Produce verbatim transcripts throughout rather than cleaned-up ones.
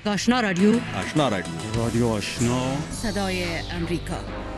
آشنا رادیو آشنا رادیو رادیو آشنا صدای امریکا.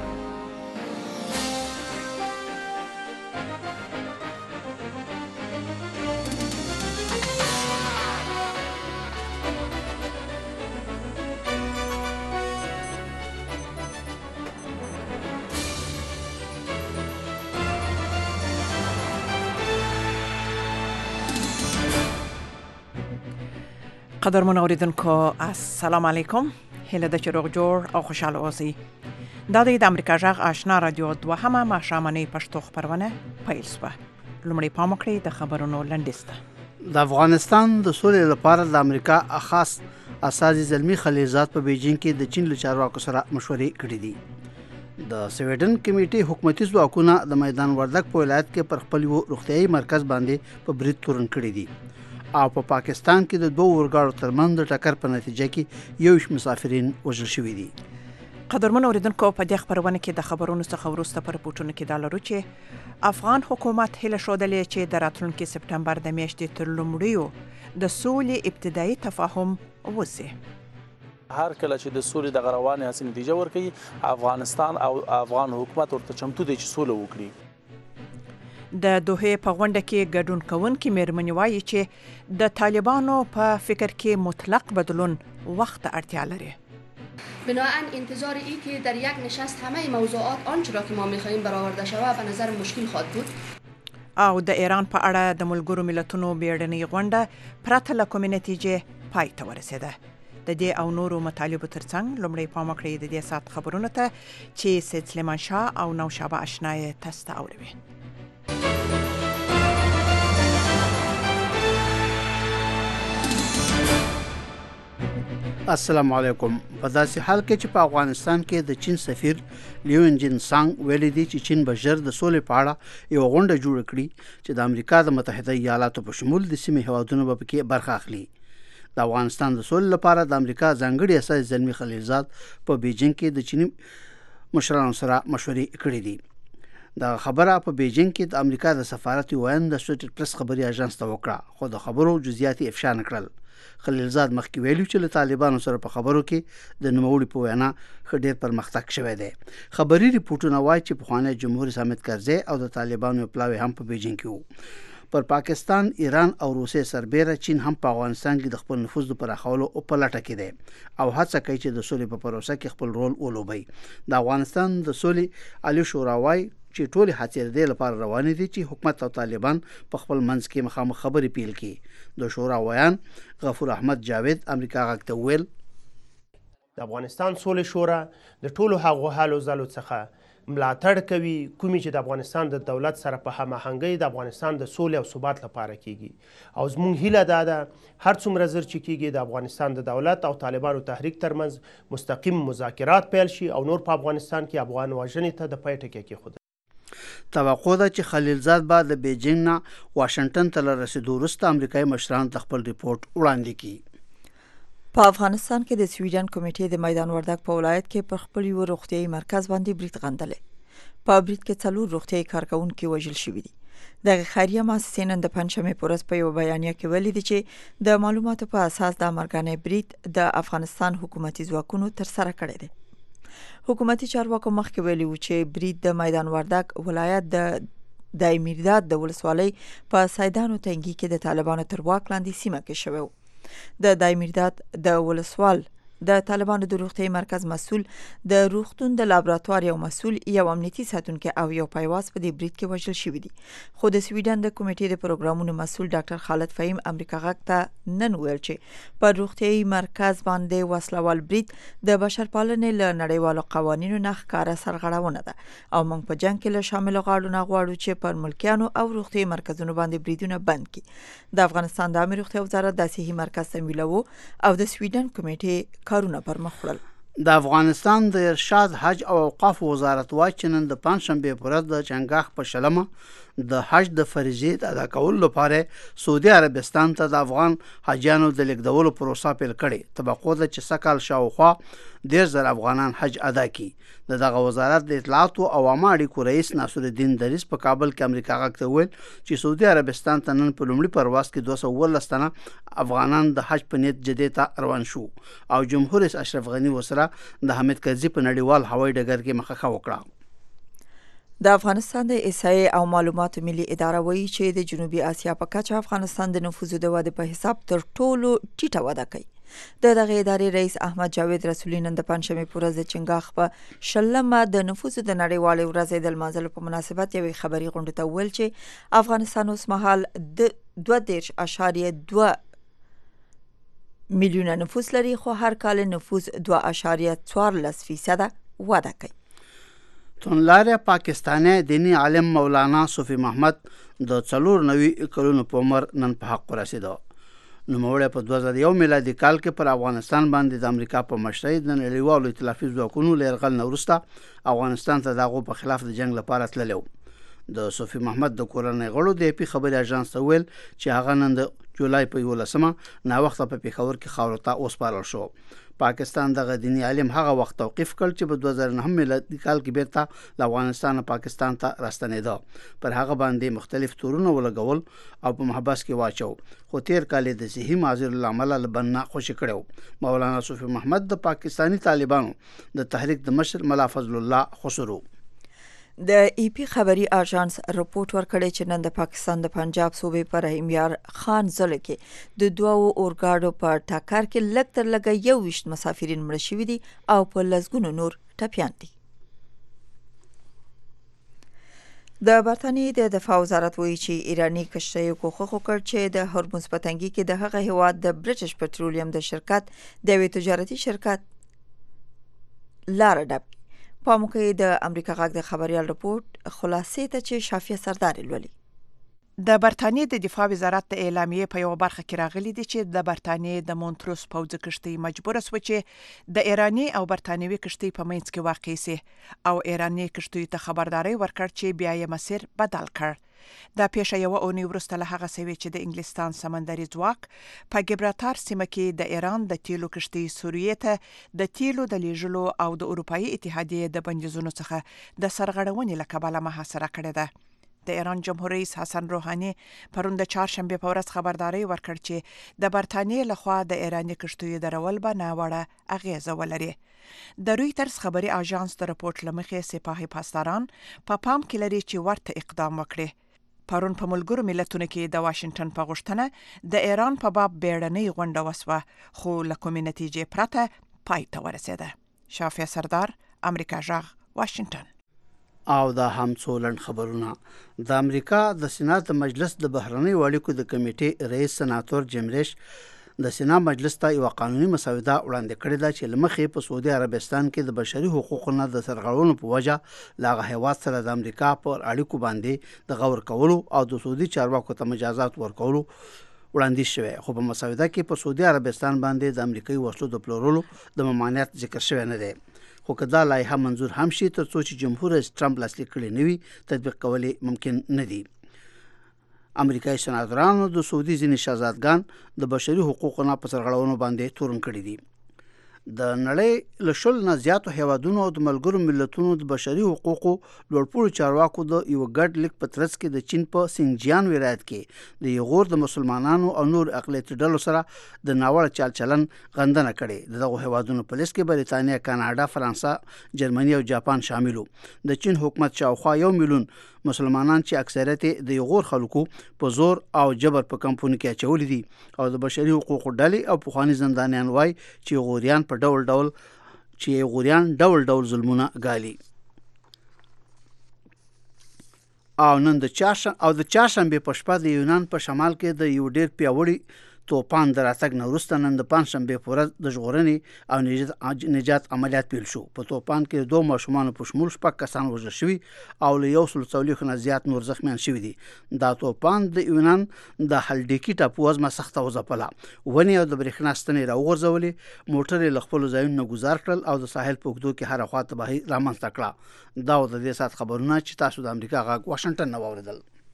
قدرمن اوریدونکو السلام علیکم، هیله ده چې روغ جوړ او خوشحاله اوسئ. دا د امریکا غږ آشنا رادیو دوهمه ماښامنۍ پښتو خپرونه پیل شوه. لومړی پام وکړئ د خبرونو لنډیز ته. د افغانستان د سولې لپاره د امریکا خاص استازي زلمی خلیلزاد په بیجینګ کې د چین له چارواکو سره مشورې کړې دي. د سویډن کمیټې حکومتي ځواکونه د میدان وردګ په ولایت کې پر خپل روغتیايي مرکز باندې په برید تورن کړی دي او په پا پاکستان کې د دوه اورګاړو ترمنځ د ټکر په نتیجه کې یو شمېر مسافرین وژل شوي دي. قدرمن اوریدونکو، په دې خبرونه کې د خبرونو څخه وروسته پر پورټونو کې دا لرو چې افغان حکومت هیله ښودلې چې د راتلونکي سپټمبر د میاشتې تر لومړیو د سولې ابتدایي تفاهم وشي. هر کله چې د سولې د غروانې هڅې نتیجه ورکوي، افغانستان او افغان حکومت ورته چمتو دی چې سوله وکړي. د دوحې په غونډه کې ګډون کوونکي مېرمنې وایي چې د طالبانو په فکر کې مطلق بدلون وخت اړتیا لري. بنابراین انتظار ای که در یک نشست همه موضوعات آنچه را که ما می‌خواهیم برآورده شود به نظر مشکل خواهد بود. او د ایران په اړه د ملګرو ملتونو بیړنۍ غونډه پرته له کومې نتیجې پای ته ورسېده. د دې او نورو مطالبو ترڅنګ لومړی پام وکړئ د دې ساعت خبرونو ته چې سید سلیمان شاه او نوشابه اشنا یې تاسو ته اوري. السلام علیکم. په داسې حال کې چې په افغانستان کې د چین سفیر لیون جین سانګ ویلي دی چې چین به ژر د سولې په اړه یو غونډه جوړه کړي چې د امریکا د متحده ایالاتو په شمول د سیمې هیوادونو به پکې برخه اخلي. د افغانستان د سولې لپاره د امریکا ځانګړي استازي زلمی خلیلزاد په بیجینګ کې د چینی مشرانو سره مشورې کړې دي. دا خبره په بیجینګ کې د امریکا د سفارت وایند د اسوسییټډ پریس خبري اژانس ته وکړه، خو د خبرو جزئیات یې افشا نه کړل. خلیلزاد مخکې ویلي چې له طالبانو سره په خبرو کې د نوموړي په وینا ښه ډېر پرمختګ شوی دی. خبري ریپورټونه وایي چې پخوانی جمهور رئیس حامد کرزي او د طالبانو پلاوی هم په بیجینګ کې وو. پر پاکستان، ایران او روسیې سربیره چین هم په افغانستان کې د خپل نفوذ د پراخولو په لټه کې دی او هڅه کوي چې د سولې په پروسه کې خپل رول ولوبوي. د افغانستان د سولې عالی شورا وایي چې ټول هڅې د دې لپاره روانې دي چې حکومت او طالبان په خپل منځ کې مخامخ خبرې پیل کړي. د شورا ویان غفور احمد جاوید امریکا غږ ته ویل د افغانستان سولې شورا د ټولو هغو هلو ځلو څخه ملاتړ کوي کومې چې د افغانستان د دولت سره په هماهنګۍ د افغانستان د سولې او ثبات لپاره کیږي. او زموږ هیله دا ده هر څومره زر چې کیږي د افغانستان د دولت او طالبانو تحریک ترمنځ مستقیم مذاکرات پیل شي او نور په افغانستان کې افغان وژنې ته د پای ټکی کېښودل. توقع ده چې خلیلزاد به د بیجینګ نه واشنگټن ته له رسېدو وروسته امریکایي مشرانو ته خپل ریپورټ وړاندې کړي. په افغانستان کې د سویډن کمیټې د میدان وردګ په ولایت کې پر خپل یو روغتیايي مرکز باندې برید غندلې. په برید کې څلور روغتیايي کارکونکي وژل شوي دي. دغه خیریه مؤسسې نن د پنجشنبې په ورځ په یوه بیانیه کې ویلي دي چې د معلوماتو په اساس د مرګنی برید د افغانستان حکومتي ځواکونو ترسره کړی دی. حکومتي چارواکو مخکې ویلي و چې برید د میدان وردګ ولایت د دایمیرداد د ولسوالۍ په سیدانو تنګي کې د طالبانو تر واک لاندې سیمه کې شوی و. د دایمیرداد د ولسوال د طالبانو د روغتیايي مرکز مسؤل، د روغتون د لابراتوار یو مسؤل، یو امنیتي ساتونکی او یو پایواز په دې برید کې وژل شوي دي. خو د سویډن د کمیټې د پروګرامونو مسؤل ډاکټر خالد فهیم امریکا غږ ته نن ویل چې په روغتیايي مرکز باندې وسلوال برید د بشرپالنې له نړیوالو قوانینو نه ښکاره سرغړونه ده او موږ په جنګ کې له شاملو غاړو نه غواړو چې پر ملکیانو او روغتیايي مرکزونو باندې بریدونه بند کړي. د افغانستان د عامه روغتیا وزارت د صحي مرکز تمویلوه او د سویډن کمیټې کارونه پر مخ وړل. د افغانستان د ارشاد، حج او اوقاف وزارت وایي چې نن د پنجشنبې په ورځ د چنګاښ په شلمه د حج د فریضې د ادا کولو لپاره سعودي عربستان ته د افغان حاجیانو د لیږدولو پروسه پیل کړې. توقع ده چې سږ کال شاوخوا ډېر زر افغانان حج ادا کړي. د دغه وزارت د اطلاعاتو او عامه اړیکو رئیس ناصرالدین دریس په کابل کې امریکا غږ ته وویل چې سعودي عربستان ته نن په لومړي پرواز کې دوه سوه اوولس تنه افغانان د حج په نیت جدې ته روان شو او جمهور رئیس اشرف غني ورسره د حامد کرزي په نړیوال هوایي ډګر کې مخه وکړه. د افغانستان د احصایې او معلوماتو ملي اداره وایي چې د جنوبي اسیا په کچه افغانستان د نفوذ د ودې په حساب تر ټولو ټیټه وده کوي. د دغه ادارې رئیس احمد جاوید رسولي نن د پنجشنبې په ورځ د چنګاښ په شلمه د نفوذ د نړیوالې ورځې د لمانځلو په مناسبت یوې خبري غونډې ته وویل چې افغانستان اوس مهال د دوه دېرش اعشاریه دوه میلیونه نفوس لري، خو هر کال نفوس دوه اعشاریه څوارلس فیصده وده کوي. تونلاره پاکستانی دینی عالم مولانا صوفی محمد د څلور نوي کلونو په عمر نن په حق ورسېده. نوموړی په دوه زره یو میلادي کال کې پر افغانستان باندې د امریکا په مشرۍ د نړیوالو ائتلافي ځواکونو له یرغل نه وروسته افغانستان ته د هغو په خلاف د جنګ لپاره تللی و. د صوفی محمد د کورنۍ غړو د اپي خبري اژانس ته ویل چې هغه نن د جولای په یولسمه ناوخته په پېښور کې خاورو ته وسپارل شو. پاکستان دغه دیني عالم هغه وخت توقیف کړ چې په دوه زره نهم میلادي کال کې بیرته له افغانستان پاکستان ته راستنېده. پر هغه باندې مختلف تورونه ولګول او په محبس کې واچو، خو تیر کال د صحي معذور العمل لبنه خوشی کړو. مولانا صوفی محمد د پاکستانی طالبانو د تحریک د مشر ملا فضل الله خسرو د ای پی خبري اژانس رپورت ورکړی چې نن د پاکستان د پنجاب صوبې په رحیم یار خان ضلع کې د دوو اورګاډو په ټکر کې لږ تر لږه یو ویشت مسافرین مړه شوي دي او په لسګونو نور ټپیان دي. د برطانیې د دفاع وزارت وایي چې ایرانی کشتیو کوښښ وکړ چې د هرمز په تنګي کې د هغه هیواد د برټش پټرولیم د شرکت د یوې تجارتي شرکت لاره ډب. په موقع د امریکا غږ د خبريال رپورت خلاصې ته چې شافیه سردار لولي. د برطانیې د دفاع وزارت د اعلامیې په یو برخه کې راغلي دي چې د برطانیې د مونټروس پوځ کشتۍ مجبور شو چې د ایرانی او برطانوي کشتۍ په منځ کې واقع سي او ایرانی کشتۍ ته خبرداري ورکړ چې بیا یې مسیر بدل کړ. دا پیښه یو اونۍ وروسته له هغه سوي چې د انګلستان سمندري ځواک په ګبرالتار سیمه کې د ایران د تیلو کشتۍ سوریې ته د تیلو د لیږلو او د اروپאי اتحادیې د بندیزونو څخه د سرغړونې له کبله محاصره کړې ده. د ایران جمهور رئیس حسن روحاني پرون د چهارشنبه په ورځ خبرداري ورکړ چې د برطانیې لخوا د ایرانی کشتیو درول به ناوړه اغیزه ولري. د رویټرز خبري اژانس د رپورت لمخې سپاهي پاسداران په پا پام کې لري چې ورته اقدام وکړي. پرون په ملګرو ملتونو کې د واشنگټن په غوښتنه د ایران په باب بیړنۍ غونډه وسوه، خو له کومې نتیجې پرته پای ته ورسېده. شافیه سردار، امریکا غږ، واشنگټن. او دا هم څو لنډ خبرونه. د امریکا د سېنات مجلس د بهرنیو اړیکو د کمیټې رئیس سناتور جیم ریش د سنا مجلس ته یو قانوني مسوده وړاندې کړې ده چې لمخې په سعودي عربستان کې د بشري حقوقو نه د سرغړونو په وجه لاغه هیواد سره د امریکا پر اړیکو باندې د غور کولو او د سعودي چارواکو ته مجازات ورکولو وړاندیز شوی، خو په مسوده کې په سعودي عربستان باندې د امریکایي وسلو د پلورلو د ممانعت ذکر شوی نه دی. خو که دا لایحه منظور هم شي تر څو چې جمهور رئیس ټرمپ لاسلیک کړي نه وي تطبیق کول ممکن نه دي. امریکایي سناتورانو د سعودي ځینې شهزادګان د بشري حقوقو نه په سرغړونو باندې تورن کړي دي. د نړۍ له شل نه زیاتو هیوادونو او د ملګرو ملتونو د بشري حقوقو لوړپوړو چارواکو د یو ګډ لیک په ترڅ کې د چین په سینجیان ولایت کې د یغور د مسلمانانو او نور اقلیتي ډلو سره د ناوړه چال چلن غندنه کړې. دغه هیوادونو په لیست کې بریتانیا، کاناډا، فرانسه، جرمني او جاپان شاملو. د چین حکومت شاوخوا یو میلیون مسلمانان چې اکثریت د یغور خلکو په زور او جبر په کمپونی کې اچولي دي او د بشري حقوقو ډلې او پخواني زندانیان وای چې یغوریان په ډول ډول چې یغوریان ډول ډول ظلمونه ګالي. او نن د چاشن او د چاشنبه په شپه د یونان په شمال کې د یو ډیر پیاوړي توپان د راتګ نه وروسته نن د پنجشنبه په ورځ د ژغورنې او نجات عملیات پیل شو. په توپان کې دوه ماشومان په شمول شپږ کسان وژل شوي او له یو سل څلوېښت نه زیات نور زخمیان شوي دي. دا توپان د یونان د هلډیکي ټاپو وزمه سخته وځپله، ونې او د برېښنا ستنې راوغورځولې، موټر یې له خپلو ځایونو نه ګزار کړل او د ساحل په اوږدو کې هره خوا تباهي رامنځته کړه. دا و د دې ساعت خبرونه چې تاسو د امریکا غږ واشنګټن نه واورېدل.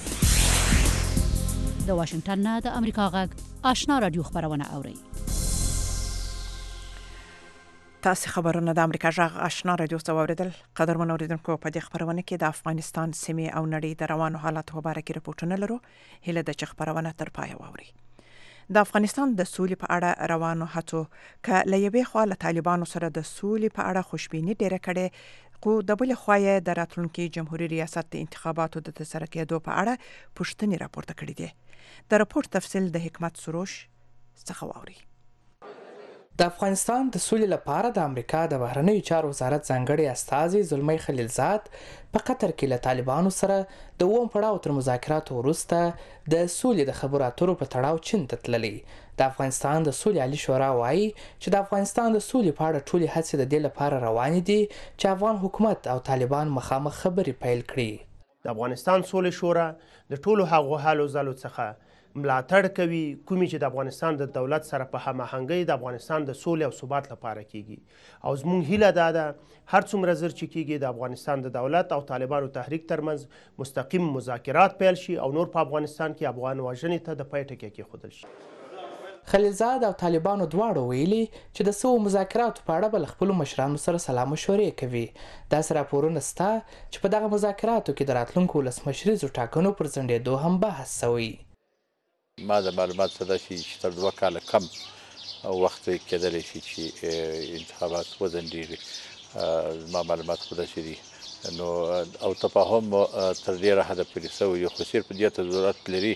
د واشنگټن نه د امریکا غږ آشنا رادیو خبرونه اوري. تاسو خبرونه د امریکا غږ آشنا رادیو څخه اوریدل. قدرمن اوریدونکو، په دې خبرونه کې د افغانستان سیمې او نړۍ د روانو حالاتو په اړه کې راپورټونه لرو. هله د چ خبرونه تر پای واوري. د افغانستان د سولې په اړه روانو هڅو ک لېبې خو له طالبانو سره د سولې په اړه خوشبيني ډېره کړي، خو د بل خوا یې د راتلونکي جمهوریت ریاست د انتخاباتو د ترسره کېدو په اړه پوښتنې راپورته کړې دي. د راپور تفصیل د حکمت سروش څخه واوري. د افغانستان د سولې لپاره د امریکا د بهرنیو چارو وزارت ځانګړي استازي زلمی خلیلزاد په قطر کې له طالبانو سره د اووم پړاو تر مذاکراتو وروسته د سولې د خبرو اترو په تړاو چین ته تللی. د افغانستان د سولې عالي شورا وایي چې د افغانستان د سولې په اړه ټولې هڅې د دې لپاره روانې دي چې افغان حکومت او طالبان مخامخ خبرې پیل کړي. د افغانستان سولې شورا د ټولو هغو هلو ځلو څخه ملاتړ کوي کومې چې د افغانستان د دولت سره په هماهنګۍ د افغانستان د سولې او ثبات لپاره کیږي. او زموږ هیله دا ده هر څومره زر چې کیږي د افغانستان د دولت او طالبانو تحریک ترمنځ مستقیم مذاکرات پیل شي او نور په افغانستان کې افغان وژنې ته د پای ټکی کېښودل شي. خلیلزاد او طالبانو دواړو ویلي چې د سوو مذاکراتو په اړه به له خپلو مشرانو سره سلا مشورې کوي. داسې راپورونه سته چې په دغه مذاکراتو کې د راتلونکو ولسمشریزو ټاکنو پر ځنډېدو هم بحث شوی. ما د معلومات څخه چې تر دوه کاله کم وخت کېدلی شي چې انتخابات وځنډېږي. ما معلومات خو داسې دي نو او تفاهم تر ډېره حده پورې شوی، خو صرف دې ته ضرورت لري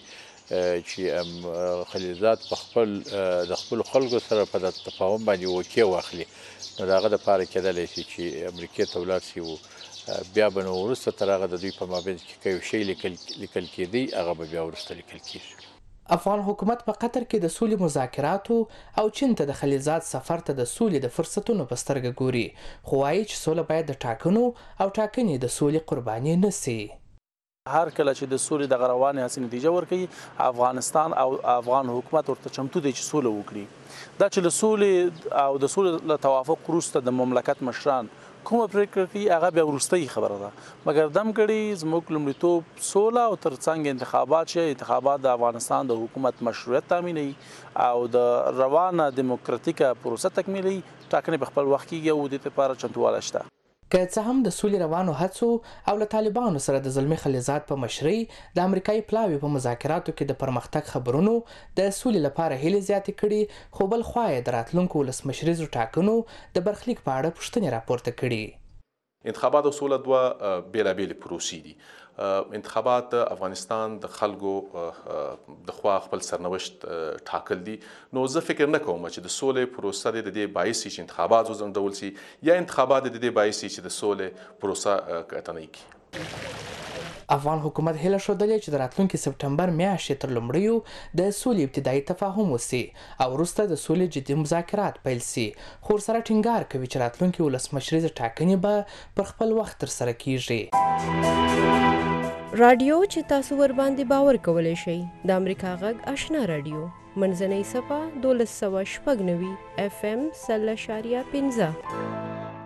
چې خلیلزاد په خپل د خپلو خلکو سره په تفاهم باندې وکې واخلي. نو د هغه دپاره کېدلی شي چې امریکې ته ولاړ شي او بیا به نو وروسته تر هغه د دوی په مابین کې که یو شی لیکل کېدی هغه به بیا وروسته لیکل کېږي. افغان حکومت په قطر کې د سولې مذاکراتو او چین ته د خلیلزاد سفر ته د سولې د فرصتونو په سترګه ګوري، خو وایي چې سوله باید د ټاکنو او ټاکنې د سولې قرباني نه سي. هر کله چې د سولې د روانې هڅې نتیجه ورکوي، افغانستان او افغان حکومت ورته چمتو دی چې سوله وکړي. دا چې له سولې او د سولې له توافق وروسته د مملکت مشران کومه پرېکړه کوي هغه بیا وروستۍ خبره ده، مګر دم کړي زموږ لومړیتوب سوله او ترڅنګ انتخابات چې انتخابات د افغانستان د حکومت مشروعیت تامینوي او د روانه دیموکراتیکه پروسه تکمیلوي. ټاکنې په خپل وخت کېږي او د دې لپاره چمتووالی شته. که څه هم د سولې روانو هڅو او له طالبانو سره د زلمی خلیلزاد په مشرۍ د امریکایي پلاوي په مذاکراتو کې د پرمختګ خبرونو د سولې لپاره هیلې زیاتې کړي، خو بل خوا یې د راتلونکو ولسمشریزو ټاکنو د برخلیک په اړه پوښتنې راپورته کړي. انتخابات او سوله دوه بېلابېلې پروسې دي. انتخابات د افغانستان د خلکو د خوا خپل سرنوشت ټاکل دي. نو زه فکر نه کوم چې د سولې پروسه د دې باعث چې انتخابات وځنډول شي یا انتخابات د دې باعث چې د سولې پروسه کټنۍ کړي. افغان حکومت هیله ښودلې چې د راتلونکي سپټمبر میاشتې تر لومړیو د سولې ابتدایي تفاهم وسي او وروسته د سولې جدي مذاکرات پیل سي، خو ورسره ټینګار کوي چې راتلونکي ولسمشریزه ټاکنې به پر خپل وخت ترسره کیږي. رادیو چې تاسو ور باندې باور کولی شئ د امریکا غږ آشنا رادیو منځنۍ صفه دولس سوه شپږ نوي اف ام سل اشاریه پنځه.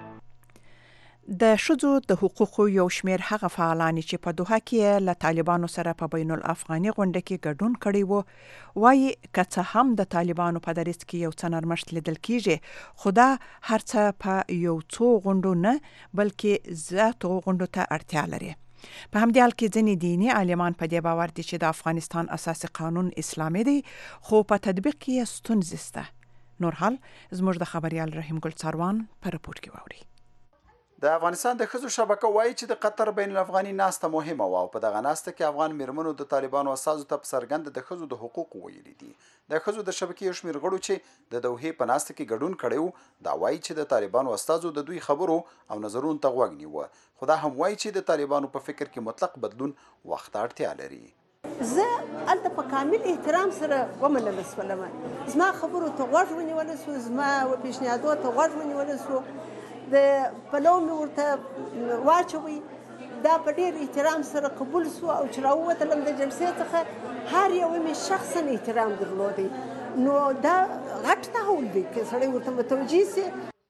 د ښځو د حقوقو یو شمېر هغه فعالان چې په دوحه کې له طالبانو سره په بین الافغاني غونډه کې ګډون کړی وو، وایي که څه هم د طالبانو په دریځ کې یو څه نرمښت لیدل کیږي، خو دا هر څه په یو څو غونډو نه بلکې زیاتو غونډو ته اړتیا لري. په همدې حال کې ځینې دیني عالمان په دې باور دي چې د افغانستان اساسي قانون اسلامي دی، خو په تطبیق کې یې ستونزې شته. نور حال زموږ د خبریال رحیم ګل څاروان په رپورټ کې واوري. د افغانستان د ښځو شبکه وایي چې د قطر بین الافغاني ناسته مهمه وه او په دغه ناسته کې افغان میرمنو د طالبانو استازو ته په څرګنده د ښځو د حقوقو ویلي دي. د ښځو د شبکې یو شمېر غړو چې د دوحې په ناسته کې ګډون کړی و دا وایي چې د طالبانو استازو د دوی خبرو او نظرونو ته غوږ نیوه، خو دا هم وایي چې د طالبانو په فکر کې مطلق بدلون وخت ته اړتیا لري. زه هلته په کامل احترام سره ومنل شولم، زما خبرو ته غوږ ونیول شو، زما پیشنهادو ته غوږ ونیول شو، د پلو مې ورته واچوي، دا په ډېر احترام سره قبول شو او چې راووتلم د جلسې څخه هر یو مې شخصا احترام درلودی. نو دا غټ تحول دی که سړی ورته متوجه سي.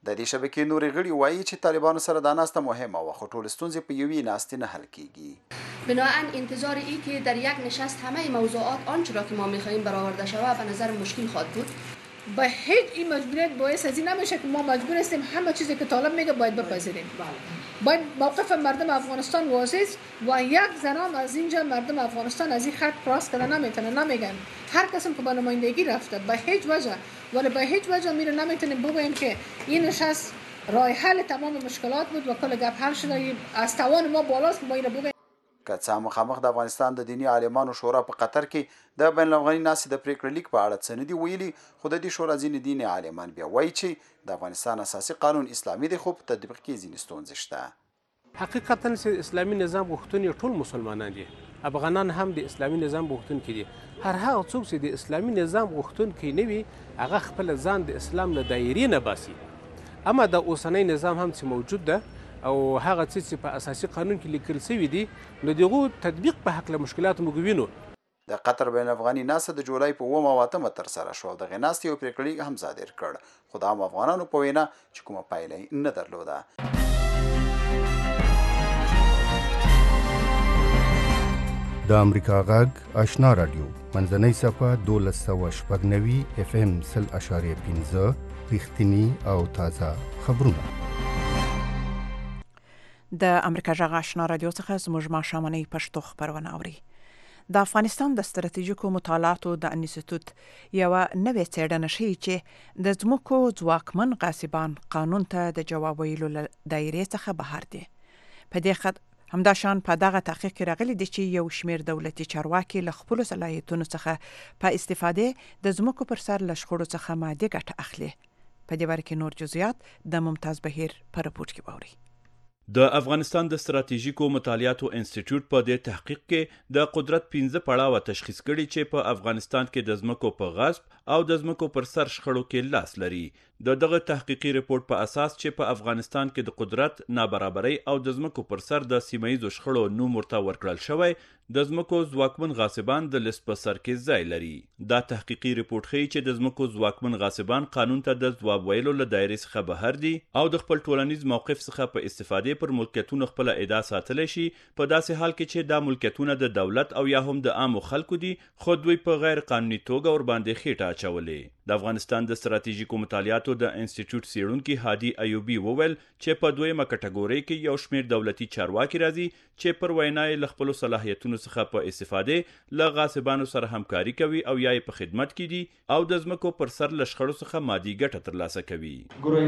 د دې شبکې نورې غړي وایي چې طالبانو سره دا ناسته مهمه وه خو ټولې ستونزې په یوې ناستې نه حل کیږي. بناهن انتظار ای که در یک نشست همه موضوعات آنچه را که ما میخواهیم برآورده شود به نظر مشکل خواهد بود. به هیچ این مجبوریت باعث از این نمیشه که ما مجبور هستیم همه چیزی که طالب میگه باید بپذیریم. باید موقف مردم افغانستان واضح است و یک زنام از اینجا مردم افغانستان از این خط کراس کردن نمیتونه. نمیگن هر کسی که به نمایندگی رفته به هیچ وجه ولی به هیچ وجه میره نمیتونیم بگیم که این نشست راه حل تمام مشکلات بود و کل گپ حل شده از توان ما بالاست که ما اینو بگیم. که څه مخامخ د افغانستان د دینی عالمانو شورا په قطر کې د بین الافغاني ناستې د پریکړې لیک په اړه څه نه دي ویلي خو د دې شورا ځینې دیني عالمان بیا وایي چې د افغانستان اساسي قانون اسلامي دی خو په تطبیق کې ځینې ستونزې شته. حقیقتا چې اسلامي نظام غوښتونکي ټول مسلمانان دي، افغانان هم د اسلامي نظام غوښتونکي دي. هر هغه څوک چې د اسلامي نظام غوښتونکي نه وي هغه خپل ځان د اسلام له دایرې نه باسي. اما د اوسنی نظام هم چې موجود ده او هغه څه چې په اساسي قانون کې لیکل شوي دي نو دغو تطبیق په هکله مشکلات موږ وینو. د قطر بین افغاني ناسته د جولای په اوومه او اتمه ترسره شوه او دغې ناستې یو پریکړه لیک هم صادر کړ خو د عام افغانانو په وینا چې کومه پایله یې نه درلوده. د امریکا غږ آشنا رادیو منځنۍ صفحه دولس سوه شپږ نوي اف ام سل اشاریه پنځه رښتیني او تازه خبرونه. د امریکا غږ آشنا رادیو څخه زموږ ماښامنۍ پښتو خپرونه اوري. د افغانستان د ستراتیژیکو مطالعاتو د انسټیټوت یوه نوې څېړنه ښیي چې د ځمکو ځواکمن غاصبان قانون ته د جواب ویلو له دایرې څخه بهر دي. په دې خط همداشان په دغه تحقیق کې راغلي دي چې یو شمېر دولتي چارواکي له خپلو صلاحیتونو څخه په استفادې د ځمکو پر سر له شخړو څخه مادي ګټه اخلي. په دې باره کې نور جزئیات د ممتاز بهیر په رپورټ کې واورئ. د افغانستان د ستراتیژیکو مطالعاتو انسټیټیوټ په دې تحقیق کې د قدرت پنځه پړاوه تشخیص کړي چې په افغانستان کې د ځمکو په غصب او د ځمکو پر سر شخړو کې لاس لري. د دغه تحقیقي رپورټ په اساس چې په افغانستان کې د قدرت نابرابرۍ او د ځمکو پر سر د سیمه ییزو شخړو نوم ورته ورکړل شوی د ځمکو ځواکمن غاصبان د لیست په سر کې ځای لري. دا تحقیقي رپورټ ښیي چې د ځمکو ځواکمن غاصبان قانون ته د ځواب ویلو له دایرې څخه بهر دي او د خپل ټولنیز موقف څخه په استفادې پر ملکیتونو خپل ادعا ساتلی شي په داسې حال کې چې دا ملکیتونه د دولت او یا هم د عامو خلکو دي خو دوی په غیر قانوني توګه ورباندې خېټه اچولې. د افغانستان د ستراتیژیکو مطالعاتو د انسټیټیوټ څېړونکي هادي ایوبي وویل چې په دویمه کټګورۍ کې یو شمېر دولتي چارواکي راځي چې پر وینا یې له خپلو صلاحیتونو څخه په استفادې له غاصبانو سره همکاري کوي او یا یې په خدمت کې دي او د ځمکو پر سر له شخړو څخه مادي ګټه ترلاسه کوي.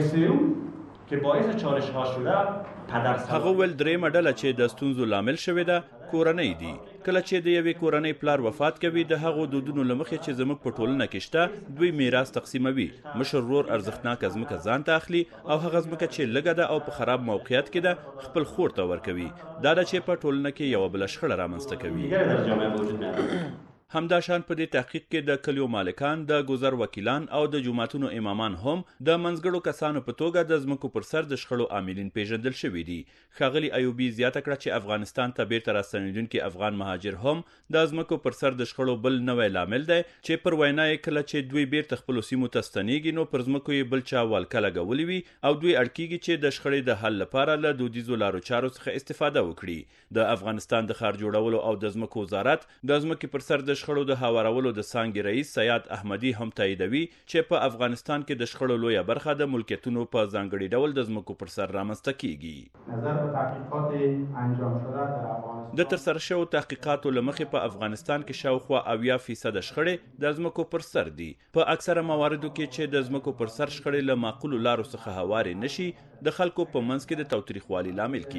که باعث چالش ها شده پدر سواری هغه ول درېمه ډله چې د ستونزو لامل شوې ده کورنۍ دي. کله چې د یوې کورنۍ پلار وفات کوي د هغو دودونو له مخې چې زموږ په ټولنه کې شته دوی میراث تقسیموي. مشر ورور ارزښتناکه ځمکه ځان ته اخلي او هغه ځمکه چې لږه ده او په خراب موقعیت کې ده خپل خور ته ورکوي. دا ده چې په ټولنه کې یوه بله شخړه رامنځته کوي. همداشان په دې تحقیق کې د کلیو مالکان، د ګذر وکیلان او د جوماتونو امامان هم د منځګړو کسانو په توګه د ځمکو پر سر د شخړو عاملین پیژندل شوي دي. ښاغلي ایوبي زیاته کړه چې افغانستان ته بیرته راستنېدونکي افغان مهاجر هم د ځمکو پر سر د شخړو بل نوی لامل دی چې پر وینا یې کله چې دوی بیرته خپلو سیمو ته ستنېږي نو پر ځمکو یې بل چا ولکه لګولې وي او دوی اړ کېږي چې د شخړې د حل لپاره له دودیزو لارو چارو څخه استفاده وکړي. د افغانستان د ښار جوړولو او د ځمکو وزارت د ځمکې پر سر د شخړو د هوارولو د څانګې رئیس سیاد احمدي هم تاییدوي چې په افغانستان کې د شخړو لویه برخه د ملکیتونو په ځانګړي ډول د ځمکو پر سر رامنځته کیږي. نظر به تحقیقات انجام شده در افغانستان د ترسره شوو تحقیقاتو له مخې په افغانستان کې شاوخوا اویا فیصده شخړې د ځمکو پر سر دي. په اکثره مواردو کې چې د ځمکو پر سر شخړې له معقولو لارو څخه هوارې نشي د خلکو په منځ کې د تاوتریخوالي لامل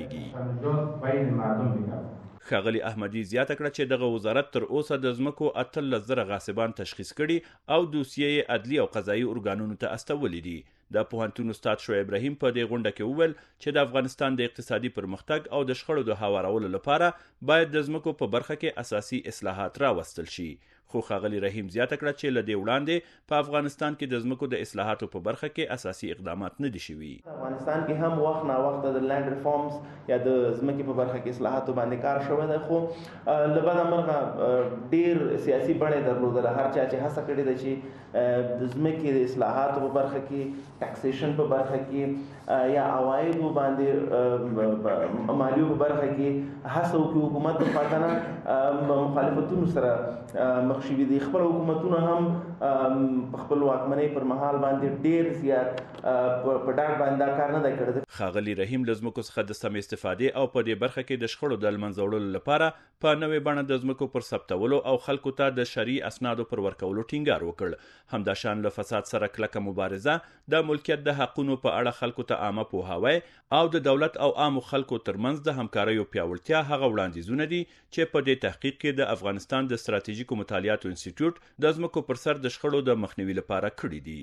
کیږي. ښاغلي احمدي زیاته کړه چې دغه وزارت تر اوسه د ځمکو اتلس زره غاصبان تشخیص کړي او دوسیې یې عدلي او قضایي ارګانونو ته استولې دي. د پوهنتون استاد شعیب ابراهیم په دې غونډه کې وویل چې د افغانستان د اقتصادي پرمختګ او د شخړو د هوارولو لپاره باید د ځمکو په برخه کې اساسي اصلاحات راوستل شي. خو ښاغلي رحیم زیاته کړه چې له دې وړاندې په افغانستان کې د ځمکو د اصلاحاتو په برخه کې اساسي اقدامات نه دي شوي. افغانستان کې هم وخت نا وخت د لینډ ریفارمز یا د ځمکې په برخه کې اصلاحاتو باندې کار شوی دی، خو له بده مرغه ډیر سیاسي بڼې درلودله. هر چا چې هڅه کړې ده چې د ځمکې د اصلاحاتو په برخه کې، ټاکسیشن په برخه کې یا عوایدو باندې مالیو په برخه کې هڅه وکړي، حکومت د پاتنه مخالفتونو سره مخ شوي دي. خپل حکومتونه هم په خپل واکمنۍ پر مهال باندې ډیر زیات په ډاډ باندې دا کار نه دی کړی. ښاغلي رحیم له ځمکو څخه د سمې استفادې او په دې برخه کې د شخړو د له منځه وړلو لپاره په نوې بڼه د ځمکو پر ثبتولو او خلکو ته د شرعي اسنادو پر ورکولو ټینګار وکړ. همداشان له فساد سره کلکه مبارزه، د ملکیت د حقونو په اړه خلکو ته عامه پوهاوی او د دولت او عامو خلکو ترمنځ د همکاریو پیاوړتیا هغه وړاندیزونه دي چې په دې تحقیق کې د افغانستان د ستراتیژیکو مطالعاتو انسټیټیوټ د ځمکو پر سر د شخړو د مخنیوي لپاره کړي دي.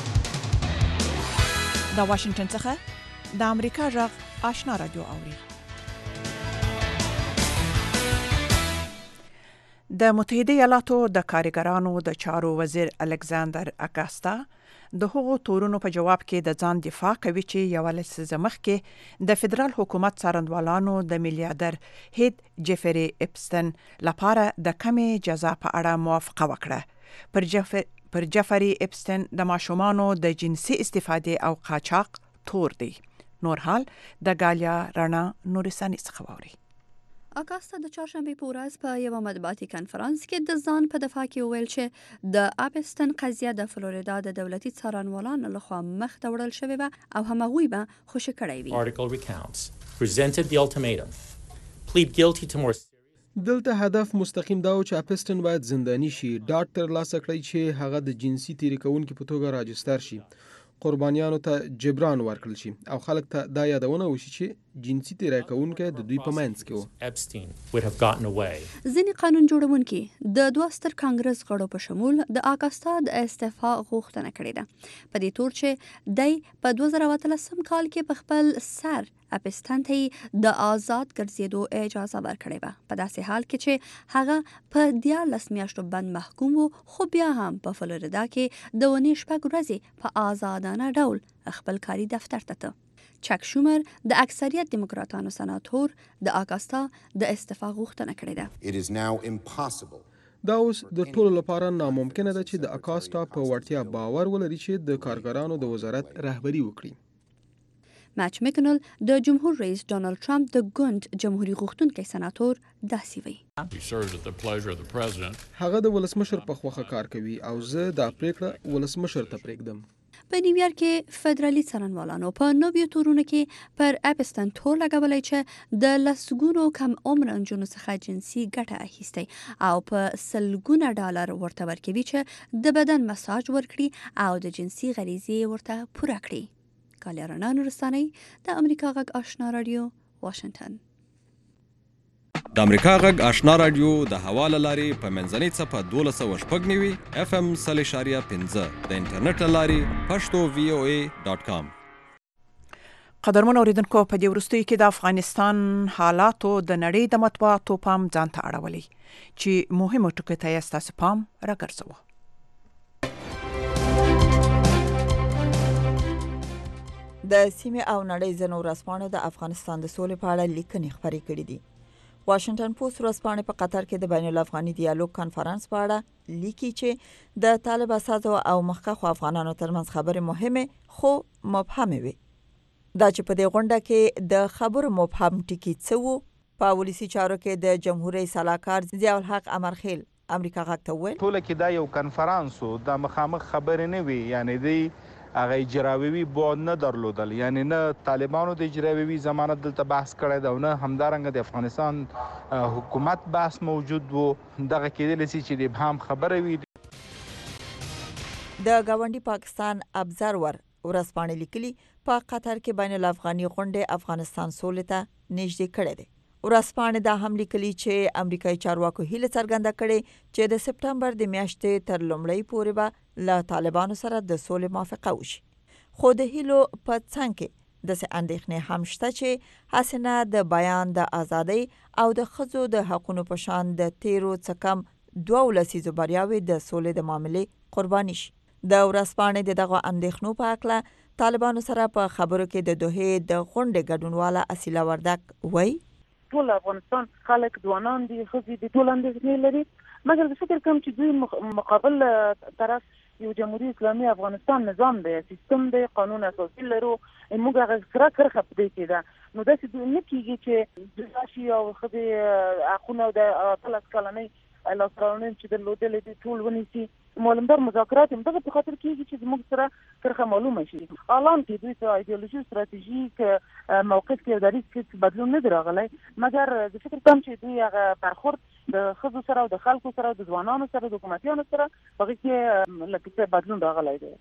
د واشنگټن څخه د امریکا غږ آشنا رادیو اوري. د متحده ایالاتو د کارګرانو د چارو وزیر الکساندر اګاستا د هغو تورونو په جواب کې د ځان دفاع کوي چې یو لسیزه مخکې د فدرال حکومت څارنوالانو د میلیارډر هید جیفری اپستن لپاره د کمې جزا په اړه موافقه وکړه. پر جیفری پر جیفری اپستن د ماشومانو د جنسي استفادې او قاچاق تور دی. نور حال د غالیا رانا نورسانی څخه واوري. اګاستا د چهارشنبه په ورځ په یو مطبوعاتي کانفرنس کې د ځان په دفاع کې ویل چې د اپستن قضیه د فلوریدا د دولتي څارنوالانو لخوا مخ ته وړل شوې وه او همغوی به خوشي کړی وي. Article recounts presented the ultimatum. Plead guilty to more. دلته هدف مستقیم دا و چې اپستن باید زندانی شي، ډاډ ترلاسه کړي چې هغه د جنسي تیری کوونکي په توګه راجستر شي، قربانیانو ته جبران ورکړل شي او خلک ته دا یادونه وشي چې جنسي تیری کوونکی د دوی په منځ کې و. ځینې قانون جوړونکي د دوه ستر کانګرس غړو په شمول د اګاستا د استعفا غوښتنه کړې ده، په دې تور چې دی په دوه زره اتلسم کال کې په خپل سر اپستن ته د آزاد ګرځېدو اجازه ورکړې وه، په داسې حال کې چې هغه په دیارلس میاشتو بند محکوم و، خو بیا هم په فلوریدا کې د ونې شپږ ورځې په آزادانه ډول خپل کاري دفتر ته ته. چک شومر د اکثریت دیموکراتانو سناتور د اګاستا د استعفا غوښتنه کړې ده. دا اوس د ټولو لپاره ناممکنه ده چې د اګاستا په وړتیا باور ولري چې د کارګرانو د وزارت رهبری وکړي. ماچ میکنل د جمهور رئیس ډانلډ ټرمپ د ګوند جمهوریت غوښتونکي سناتور داسې وی. هغه د ولسمشر په خوخه کار کوي او زه دا پریکړه ولسمشر ته پریږدم. په نیویارک کې فدرالي څارنوالانو په نویو تورونو کې پر اپستن تور لګولی چې د لسګونو کم عمر نجونو څخه جنسي ګټه اخیستی او په سلګونه ډالر ورته ورکوي چې د بدن مساج ورکړي او د جنسي غریزې ورته پوره کړي. غالیا رانا نورستانۍ د امریکا غږ آشنا رادیو واشنگټن. د امریکا غږ آشنا رادیو د هوا له لارې په منځنۍ څپه دولس سوه شپږ نوي اف ام سل اشاریه پنځه د انټرنیټ له لارې پښتو وی او ای ډاټ کام. قدرمن اوریدونکو، په دې وروستیو کې د افغانستان حالاتو د نړۍ د مطبوعاتو پام ځان ته اړولی چې مهمو ټکو ته یې ستاسو پام راګرځوو. د سیمې او نړۍ ځینو ورځپاڼو د افغانستان د سولې په اړه لیکنې خپرې کړې دي. واشنگټن پوسټ ورځپاڼه په قطر کې د بین الافغاني ډیالوګ کانفرنس په اړه لیکي چې د طالب اساسو او مخکښو افغانانو ترمنځ خبرې مهمه خو مبهمه وي. دا چې په دې غونډه کې د خبرو مبهم ټکي څه وو، په ولسی چارو کې د جمهوریت صلاحکار ضیاء الحق امرخیل امریکا غږ ته وویل ټول کې دا یو کانفرنس و، د مخامخ خبرې نه وي، یعنی دی هغه اجراوي بعد نه درلودل، یعنی نه طالبانو د اجراوي ضمانت دلته بحث کړی دا، نه همدارنګه د افغانستان حکومت بحث موجود وو. دغه کېدلی شي چې د ابهام خبره وي. د ګاونډي پاکستان ابزرور ورځپاڼه لیکلي په قطر کې بین الافغاني غونډه افغانستان سولې ته نږدې کړی دی. ورځپاڼه دا هم لیکلي چې امریکایي چارواکو هیله څرګنده کړې چې د سپټمبر د میاشتې تر لومړۍ پورې به له طالبانو سره د سولې موافقه وشي. خو د هیلو په څنګ کې داسې اندېښنې هم شته چې حسنه د بیان د ازادۍ او د ښځو د حقونو په شان د تیرو څه کم دوه ولسیزو بریاوې د سولې د معاملې قرباني شي. د ورځپاڼې د دغه اندېښنو په هکله طالبانو سره په خبرو کې د دوحې د غونډې ګډونواله اصیله وردک وایي ټول افغانستان خلک ځوانان دي ښځې دي ټول اندېښنې لري مګر زه فکر کوم چې دوی مقابل طرف یو جمهوریت اسلامي افغانستان نظام دی سیستم دی قانون اساسي لرو موږ هغه سره کرخه پدې کې ده نو داسې دوی نه کېږي چې راشي او ښځې حقونه د اتلس کلنۍ لاسته چې درلودلې دي ټول ونیسي معلومدار مذاکرات هم دغه په خاطر کېږي چې زموږ سره کرخه معلومه شي الان کې دوی په ایدیولوژي استراتیژیک موقف کې دریځ کې بدلون نه دی راغلی مګر زه فکر کوم چې دوی هغه برخورد د ښځو سره او د خلکو سره د ځوانانو سره د حکومتیانو سره هغه کې لکه بدلون راغلی دی.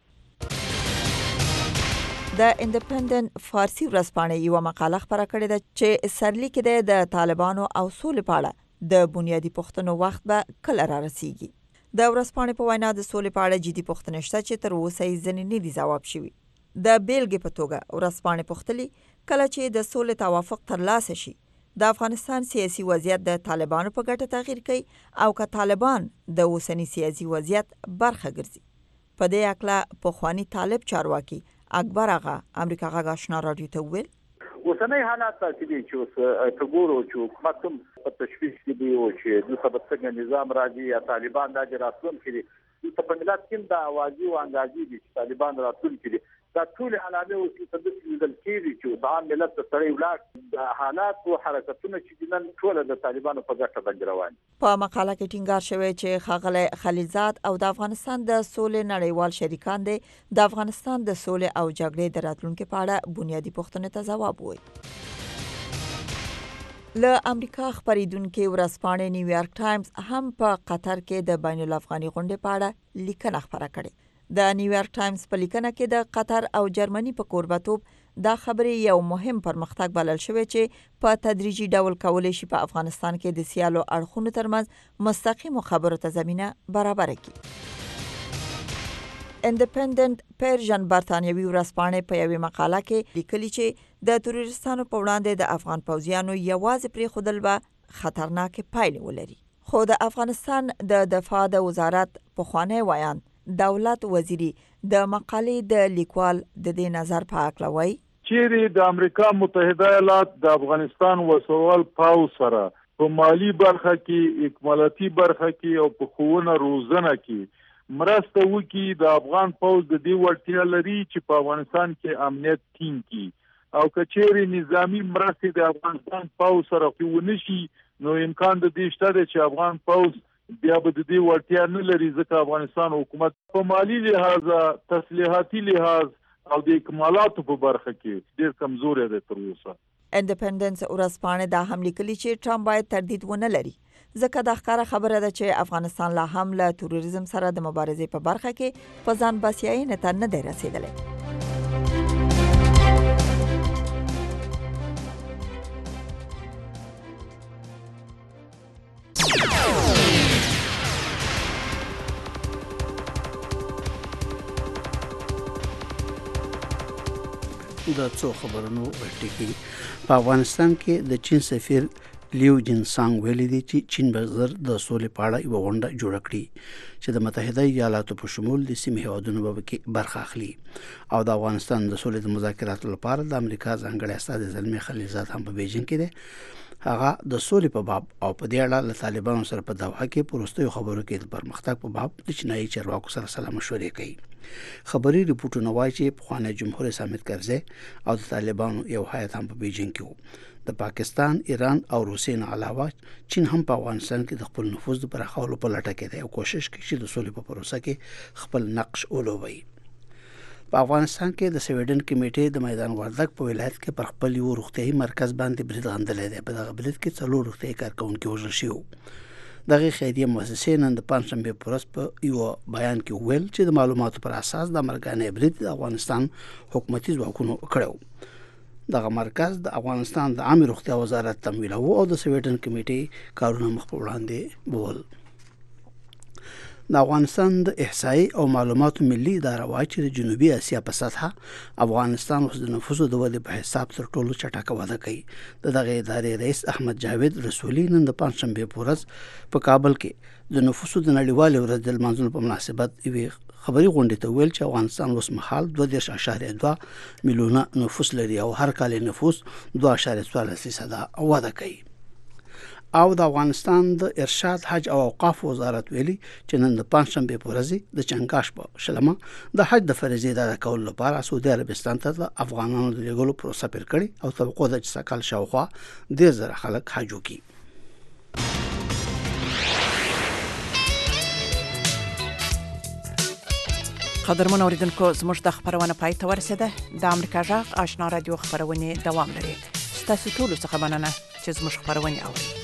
د انډیپندنت فارسی ورځپاڼې یوه مقاله خپره کړې ده چې سرلیک کې د طالبانو او سولې په اړه د بنیادي پوښتنو وخت به کله را رسیږي. د ورځپاڼې په وینا د سولې په اړه جدي پوښتنې شته چې تر اوسه یې ځینې نه دي ځواب شوي. د بیلګې په توګه ورځپاڼې پوښتلي کله چې د سولې توافق ترلاسه شي د افغانستان سیاسي وضعیت د طالبانو په ګټه تغییر کوي او که طالبان د اوسني سیاسي وضعیت برخه ګرځي. په دې هکله پخواني طالب چارواکي اکبر آغا امریکا غږ آشنا راډیو ته وویل اوسنۍ حالات چې دي چې اوس ته ګورو چې حکومت هم په تشویش کې دی او چې دلته به څنګه نظام راځي یا طالبان دا چې راتلونکي دي دلته په ملت کې دا اوازې او انګازې دي چې طالبان راتلونکي دي دا ټول علامې اوس په دې لیدل کېږي چې عام ملت ته سړی ولاړ د حالات او حرکتونه چې نن ټول د طالبانو په ګټه باندې روان په مقاله کې ټینګار شوی چې ښاغلی خلیلزاد او د افغانستان د سولې نړیوال شریکان دي د افغانستان د سولې او جګړې د راتلونکي په اړه بنیادي پوښتنې ته ځواب وایي. له امریکا خبریدونکو ورځپاڼې نیویارک ټایمز هم په قطر کې د بین الافغاني غونډې په اړه لیکنه خپره کړې. د نیویارک ټایمز په لیکنه کې د قطر او جرمني په کوربتوب دا خبرې یو مهم پرمختګ بلل شوی چې په تدریجي ډول کولی شي په افغانستان کې د سیالو اړخونو ترمنځ مستقیمو خبرو ته زمینه برابره کړي. انډیپندنت پرژن برتانیوي ورځپاڼې په یوې مقاله کې لیکلي چې د تروریستانو په وړاندې د افغان پوځیانو یوازې پرېښودل به خطرناکې پایلې ولري. خو د افغانستان د دفاع د وزارت پخوانی ویاند دولت وزیری د مقالې د لیکوال د دې نظر په اړه وایي چې د امریکا متحده ایالات د افغانستان وسوال پاو سره په مالی برخه کې اکمالاتي برخه کې او په خوونه روزنه کې مرسته وکړي د افغان پوځ د دې وړتیا لري چې په افغانستان کې امنیت ټینګ کړي او کچېرې نظامی مرستې د افغانستان پوځ سره ونه شي نو امکان د دې شته چې افغان پوځ بیا به د دې وړتیا نه لري ځکه افغانستان حکومت په مالی لحاظ تسلیحاتي لحاظ او د اکمالاتو په برخه کې ډېر کمزوری دی تر اوسه. انډیپندنس ورځپاڼې دا هم لیکلي چې ټرمپ باید تردید ونه لري ځکه دا ښکاره خبره ده چې افغانستان لا هم له تروریزم سره د مبارزې په برخه کې په ځان بسیاینې ته نه دی رسېدلی. د څو خبرونو ټکی په افغانستان کې د چین سفیر لیو جنسانګ ویلي دی چې چین به زر د سولې په اړه یوه غونډه جوړه کړي چې د متحده ایالاتو په شمول د سیمې هیوادونو به کې برخه اخلي او د افغانستان د سولې د مذاکراتو لپاره د امریکا ځانګړی استازی زلمي خلیلزاد هم په بیجینګ کې دی. هغه د سولې په باب او په دې اړه له طالبانو سره په دوحه کې په وروستیو خبرو کې د پرمختګ په باب د چینایي چارواکو سره سلا مشورې کوي. خبري ریپورتونه وایي چې پخوانی جمهور رئیس حامد کرزي او د طالبانو یو هیئت هم په بیجینګ کې وو. د پاکستان، ایران او روسیې نه علاوه چین هم په افغانستان کې د خپل نفوذ د پراخولو په لټه کې دی او کوشش کوي چې د سولې په پروسه کې خپل نقش ولوبوي. په افغانستان کې د سویډن کمیټې د میدان وردګ په ولایت کې پر خپل یو روغتیايي مرکز باندې برید غندلی دی. په دغه برید کې څلور روغتیايي کارکوونکي وژل شوي وو. دغه خیریه مؤسسې نن د پنجشنبې په ورځ په یو بیان کې وویل چې د معلوماتو پر اساس د مرګانه برید د افغانستان حکومتي ځواکونو کړی. دغه مرکز د افغانستان د عامه روغتیا وزارت تمویلوي او د سویډن کمیټې کارونه مخ په وړاندې بول. د افغانستان د احصایي او معلوماتو ملي اداره وايي چې د جنوبي اسیا په سطحه افغانستان اوس د نفوسو د ودې په حساب تر ټولو چټکه وده کوي. د دغه ادارې رئیس احمد جاوید رسولي نن د پنځشنبې په ورځ په کابل کې د نفوسو د نړیوالې ورځې د لمانځلو په مناسبت یوې خبري غونډې ته ویل چې افغانستان اوس مهال دوه دېرش اعشاریه دوه میلیونه نفوس لري او هر کال نفوس دوه اعشاریه څوارلس فیصده وده کوي. او د افغانستان د ارشاد حج او اوقاف وزارت ویلي چې نن د پنځشنبې په ورځ د چنګاش په شلمه د حج د فریضې ادا کولو لپاره سعودي عربستان ته د افغانانو د لېږلو پروسه پیل کړې او توقع ده چې سکهال شاوخوا ډېر زره خلک حج وکړي. قدرمن اوریدونکو زموږ د خبرونه پای ته ورسېده. د امریکا غږ آشنا رادیو خبرونه دوام لري. ستاسو ټول څخه مننه چې زموږ خبرونه اورئ.